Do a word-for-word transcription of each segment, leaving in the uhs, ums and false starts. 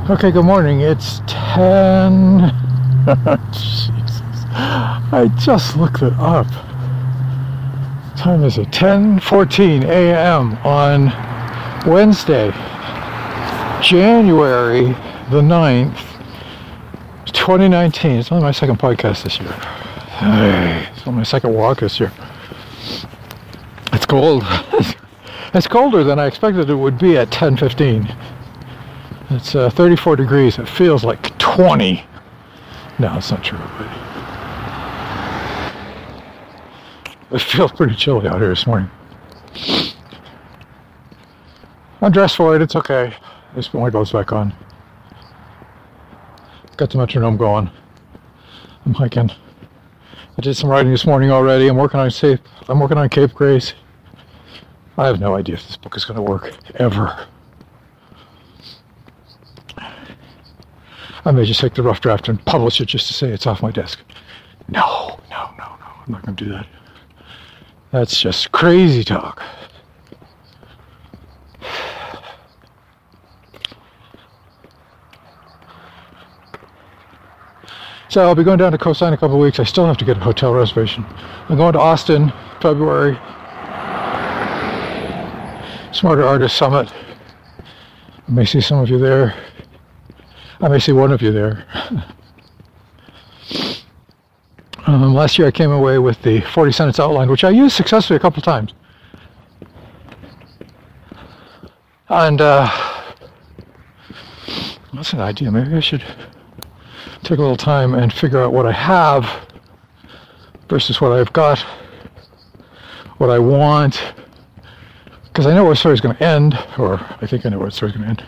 Okay, good morning. It's ten. Jesus. I just looked it up. What time is it? ten fourteen a m on Wednesday, January the ninth, twenty nineteen. It's only my second podcast this year. It's only my second walk this year. It's cold. It's colder than I expected it would be at ten fifteen. It's uh, thirty-four degrees. It feels like twenty. No, it's not true. But it feels pretty chilly out here this morning. I'm dressed for it. It's okay. I just put my gloves back on. Got the metronome going. I'm hiking. I did some riding this morning already. I'm working on safe. I'm working on Cape Grace. I have no idea if this book is going to work ever. I may just take the rough draft and publish it just to say it's off my desk. No, no, no, no. I'm not going to do that. That's just crazy talk. So I'll be going down to Coast Side in a couple of weeks. I still have to get a hotel reservation. I'm going to Austin, February. Smarter Artist Summit. I may see some of you there. I may see one of you there. um, last year I came away with the forty sentence outline, which I used successfully a couple times. And uh, that's an idea. Maybe I should take a little time and figure out what I have versus what I've got, what I want. Because I know where the story's going to end, or I think I know where the story's going to end.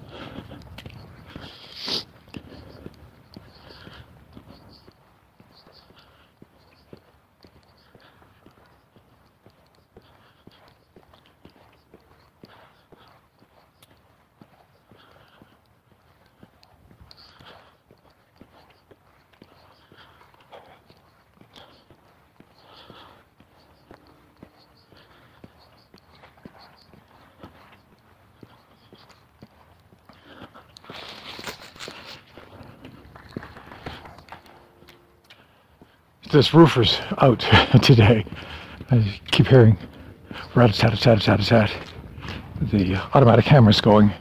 This roofer's out today. I keep hearing rat-a-tat-a-tat-a-tat-a-tat. The automatic hammer's going.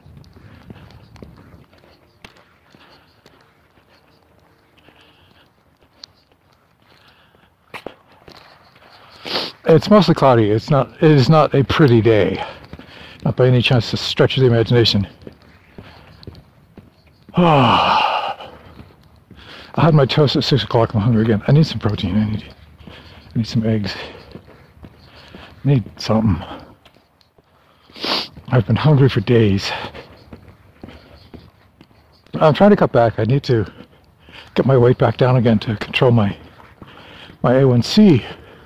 It's mostly cloudy. It's not. It is not a pretty day. Not by any chance to stretch the imagination. Oh. I had my toast at six o'clock. I'm hungry again. I need some protein. I need, I need some eggs. I need something. I've been hungry for days. I'm trying to cut back. I need to get my weight back down again to control my my A one C.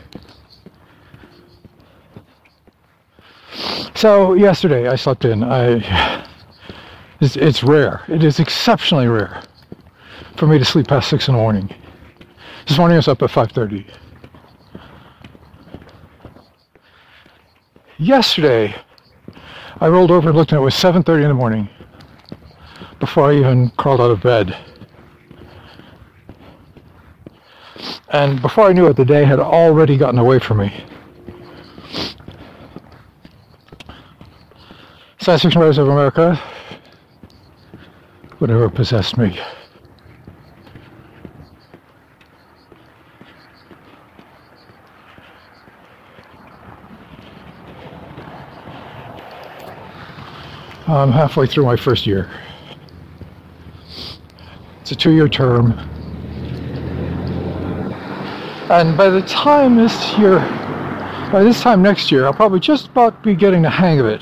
So yesterday I slept in. I it's, it's rare. It is exceptionally rare for me to sleep past six in the morning. This morning I was up at five thirty. Yesterday, I rolled over and looked and it was seven thirty in the morning before I even crawled out of bed. And before I knew it, the day had already gotten away from me. Science Fiction Writers of America, whatever possessed me. I'm halfway through my first year. It's a two-year term. And by the time this year, by this time next year, I'll probably just about be getting the hang of it.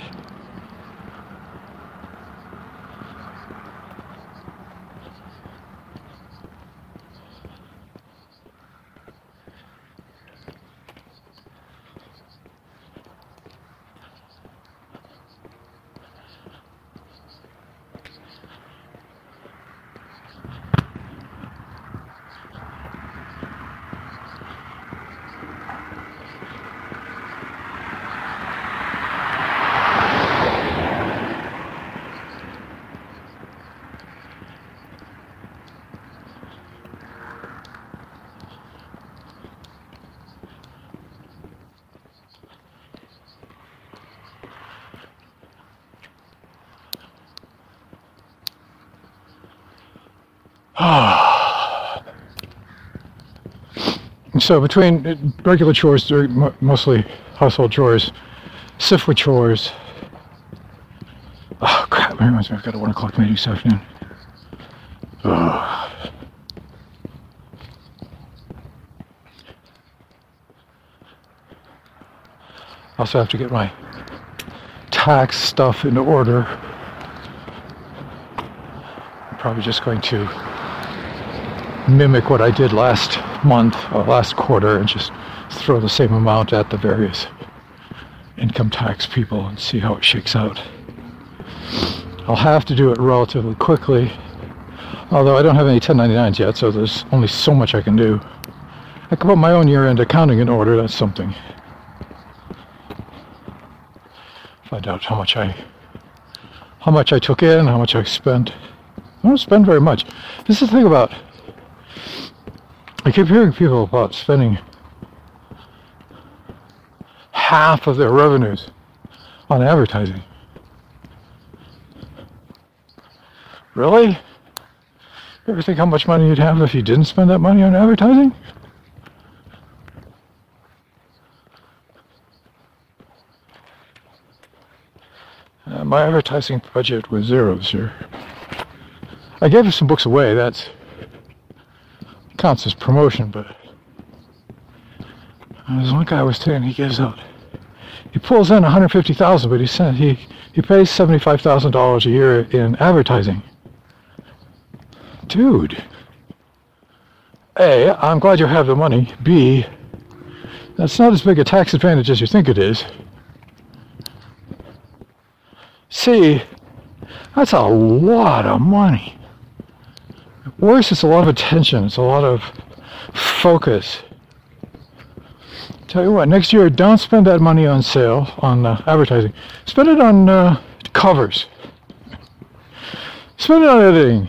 So between regular chores, mostly household chores, Sifwa chores. Oh crap! That reminds me, I've got a one o'clock meeting this afternoon. Oh. Also have to get my tax stuff in order. I'm probably just going to mimic what I did last month or last quarter and just throw the same amount at the various income tax people and see how it shakes out. I'll have to do it relatively quickly, although I don't have any ten ninety-nines yet, so there's only so much I can do. I can put my own year-end accounting in order, that's something. Find out how much I how much I took in, how much I spent. I don't spend very much. This is the thing about, I keep hearing people about spending half of their revenues on advertising. Really? You ever think how much money you'd have if you didn't spend that money on advertising? Uh, my advertising budget was zero this year. I gave some books away, that counts as promotion, but there's one guy I was telling, he gives out, he pulls in one hundred fifty thousand dollars, but he sent, he, he pays seventy-five thousand dollars a year in advertising. Dude, A, I'm glad you have the money. B, that's not as big a tax advantage as you think it is. C, that's a lot of money. Worse, it's a lot of attention. It's a lot of focus. Tell you what, next year, don't spend that money on sale, on uh, advertising. Spend it on uh, covers. Spend it on editing.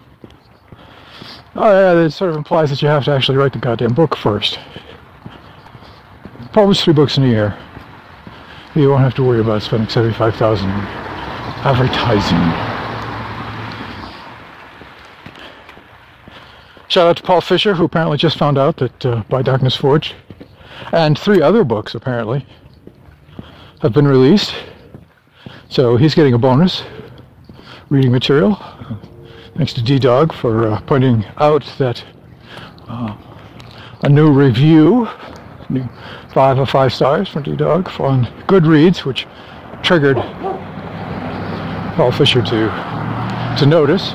Oh yeah, that sort of implies that you have to actually write the goddamn book first. Publish three books in a year. You won't have to worry about spending seventy-five thousand dollars on advertising. Shout out to Paul Fisher, who apparently just found out that uh, By Darkness Forged and three other books apparently have been released. So he's getting a bonus reading material. Thanks to D-Dog for uh, pointing out that uh, a new review, new five of five stars from D-Dog on Goodreads, which triggered Paul Fisher to to notice.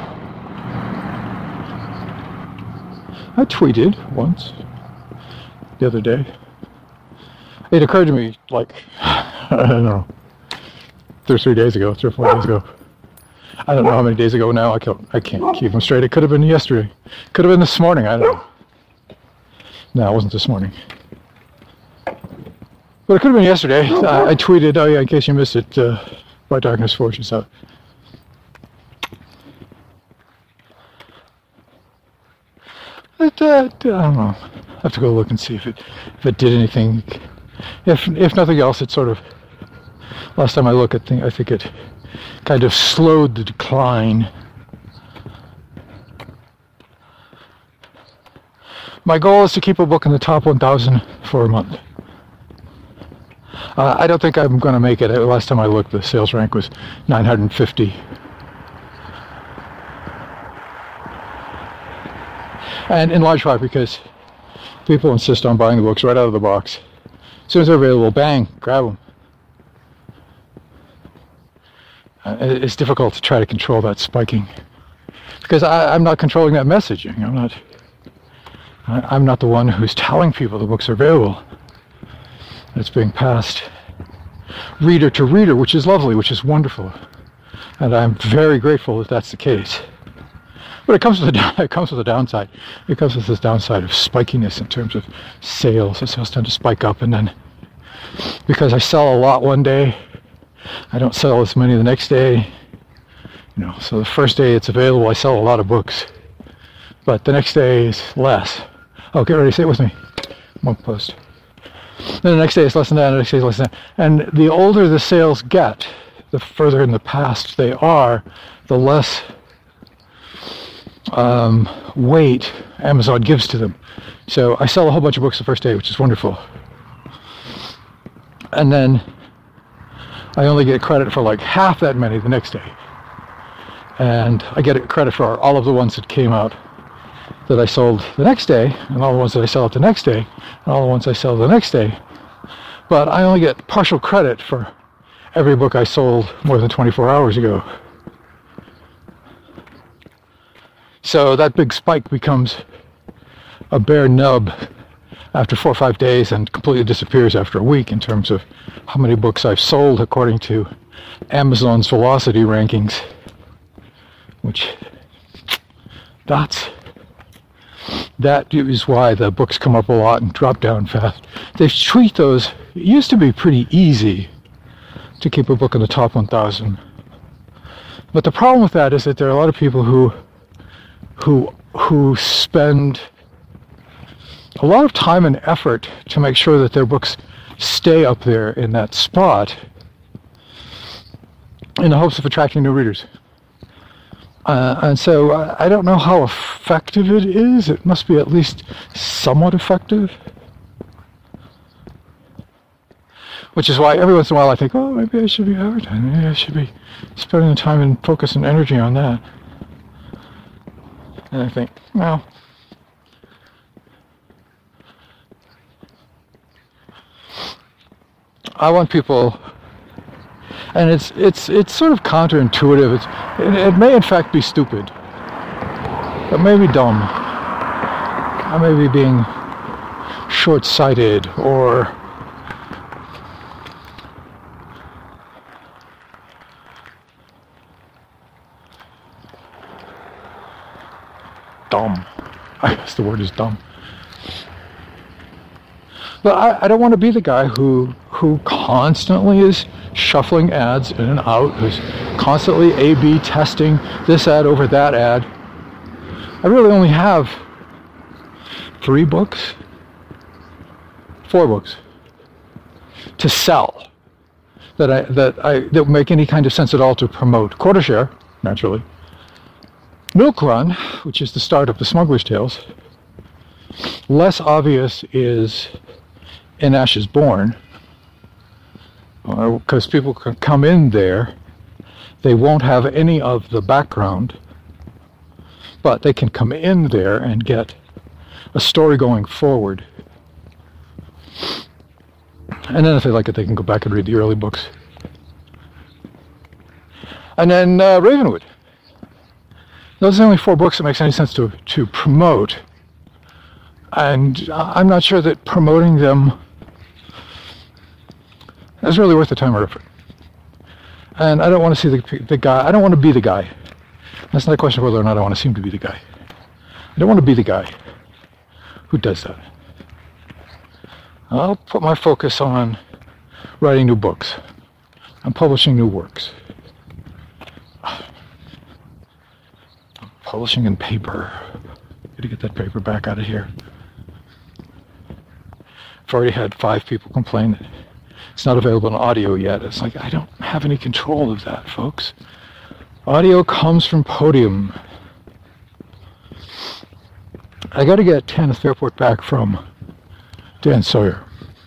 I tweeted once the other day. It occurred to me like, I don't know, two or three days ago, three or four days ago. I don't know how many days ago now. I can't, I can't keep them straight. It could have been yesterday. Could have been this morning. I don't know. No, it wasn't this morning. But it could have been yesterday. I, I tweeted, oh yeah, in case you missed it, uh, By Darkness Forged is out. But, uh, I don't know. I have to go look and see if it if it did anything. If if nothing else, it sort of, last time I looked at things, I think it kind of slowed the decline. My goal is to keep a book in the top one thousand for a month. Uh, I don't think I'm going to make it. Last time I looked, the sales rank was nine hundred fifty. And in large part because people insist on buying the books right out of the box. As soon as they're available, bang, grab them. Uh, it's difficult to try to control that spiking because I, I'm not controlling that messaging. I'm not. I, I'm not the one who's telling people the books are available. It's being passed reader to reader, which is lovely, which is wonderful, and I'm very grateful that that's the case. But it comes with a it comes with a downside. It comes with this downside of spikiness in terms of sales. The sales tend to spike up, and then because I sell a lot one day, I don't sell as many the next day. You know, so the first day it's available, I sell a lot of books, but the next day is less. Oh, get ready, say it with me. One post. Then the next day it's less than that, and the next day is less than that. And the older the sales get, the further in the past they are, the less um, weight Amazon gives to them. So I sell a whole bunch of books the first day, which is wonderful. And then I only get credit for like half that many the next day. And I get credit for all of the ones that came out that I sold the next day, and all the ones that I sell out the next day, and all the ones I sell the next day. But I only get partial credit for every book I sold more than twenty-four hours ago. So that big spike becomes a bare nub after four or five days and completely disappears after a week in terms of how many books I've sold according to Amazon's velocity rankings, which that's that is why the books come up a lot and drop down fast. They treat those, it used to be pretty easy to keep a book in the top one thousand. But the problem with that is that there are a lot of people who who who spend a lot of time and effort to make sure that their books stay up there in that spot in the hopes of attracting new readers. Uh, and so uh, I don't know how effective it is. It must be at least somewhat effective. Which is why every once in a while I think, oh, maybe I should be advertising. Maybe I should be spending the time and focus and energy on that. And I think, well, I want people, and it's it's it's sort of counterintuitive. It's, it, it may in fact be stupid. It may be dumb. I may be being short-sighted or dumb. I guess the word is dumb. But I, I don't want to be the guy who who constantly is shuffling ads in and out, who's constantly A B testing this ad over that ad. I really only have three books, four books to sell that I that I that make any kind of sense at all to promote. Quarter Share, naturally. Milk Run, which is the start of the Smuggler's Tales. Less obvious is In Ashes Born, because uh, people can come in there, they won't have any of the background, but they can come in there and get a story going forward. And then if they like it, they can go back and read the early books. And then uh, Ravenwood. Those are the only four books that makes any sense to, to promote. And I'm not sure that promoting them is really worth the time or effort. And I don't want to see the, the guy, I don't want to be the guy. That's not a question of whether or not I want to seem to be the guy. I don't want to be the guy who does that. I'll put my focus on writing new books and publishing new works. Publishing in paper. Gotta get that paper back out of here. I've already had five people complain that it's not available in audio yet. It's like, I don't have any control of that, folks. Audio comes from Podium. I gotta get Tanith Fairport back from Dan Sawyer.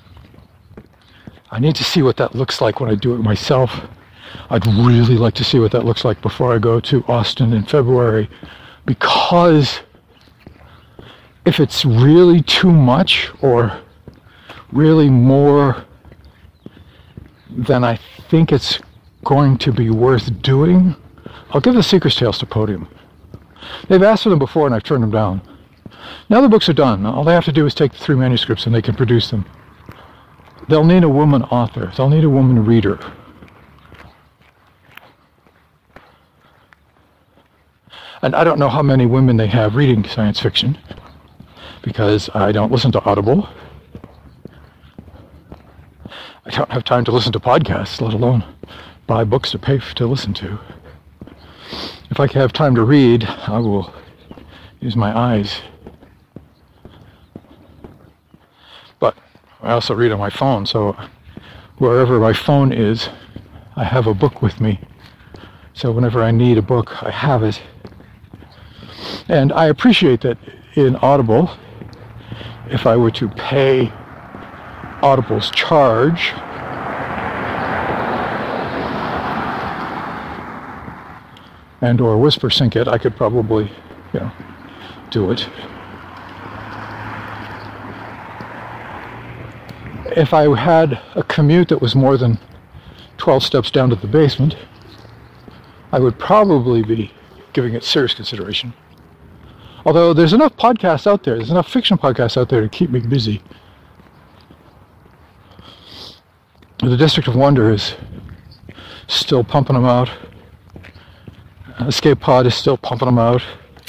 I need to see what that looks like when I do it myself. I'd really like to see what that looks like before I go to Austin in February, because if it's really too much or really more than I think it's going to be worth doing, I'll give the Seeker's Tales to Podium. They've asked for them before and I've turned them down. Now the books are done. All they have to do is take the three manuscripts and they can produce them. They'll need a woman author. They'll need a woman reader. And I don't know how many women they have reading science fiction, because I don't listen to Audible. I don't have time to listen to podcasts, let alone buy books to pay to listen to. If I have time to read, I will use my eyes. But I also read on my phone, so wherever my phone is, I have a book with me. So whenever I need a book, I have it. And I appreciate that in Audible, if I were to pay Audible's charge, and or whisper sync it, I could probably, you know, do it. If I had a commute that was more than twelve steps down to the basement, I would probably be giving it serious consideration. Although there's enough podcasts out there, there's enough fiction podcasts out there to keep me busy. The District of Wonder is still pumping them out. Escape Pod is still pumping them out.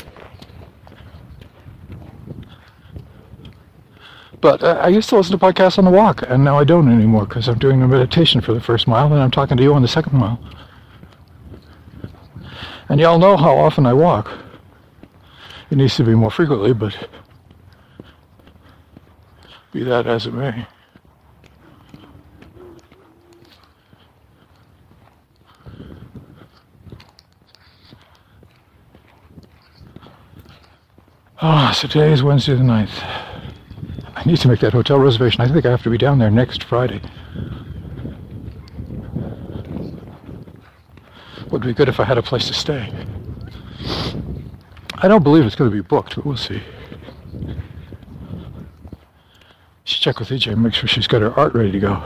But uh, I used to listen to podcasts on the walk, and now I don't anymore because I'm doing a meditation for the first mile, and I'm talking to you on the second mile. And y'all know how often I walk. It needs to be more frequently, but be that as it may. Ah, oh, so today is Wednesday the ninth. I need to make that hotel reservation. I think I have to be down there next Friday. Would be good if I had a place to stay. I don't believe it's going to be booked, but we'll see. Should check with E J and make sure she's got her art ready to go.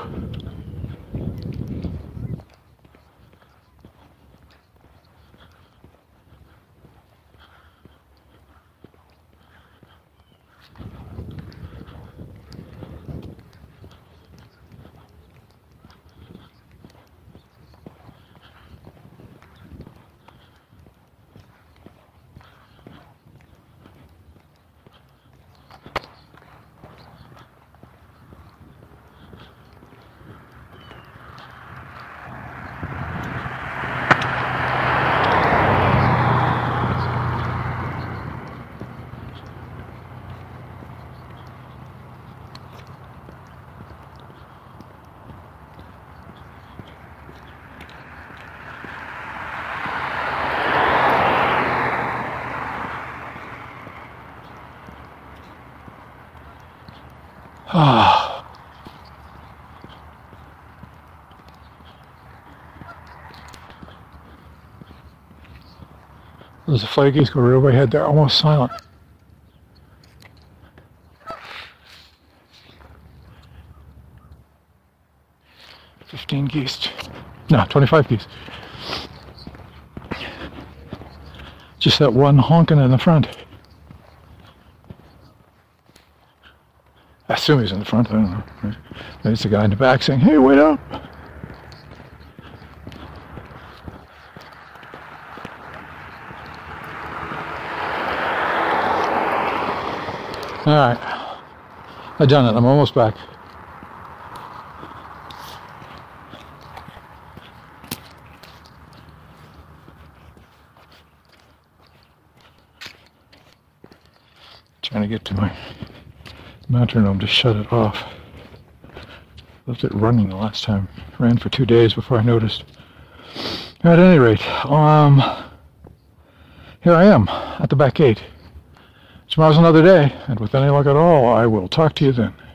Ah. There's a flight of geese going right overhead. They're almost silent. Fifteen geese. No, twenty-five geese. Just that one honking in the front. I assume he's in the front, I don't know. Maybe it's the guy in the back saying, hey, wait up. Alright. I've done it. I'm almost back. Trying to get to my metronome to shut it off. Left it running the last time. Ran for two days before I noticed. At any rate, um, here I am at the back gate. Tomorrow's another day, and with any luck at all, I will talk to you then.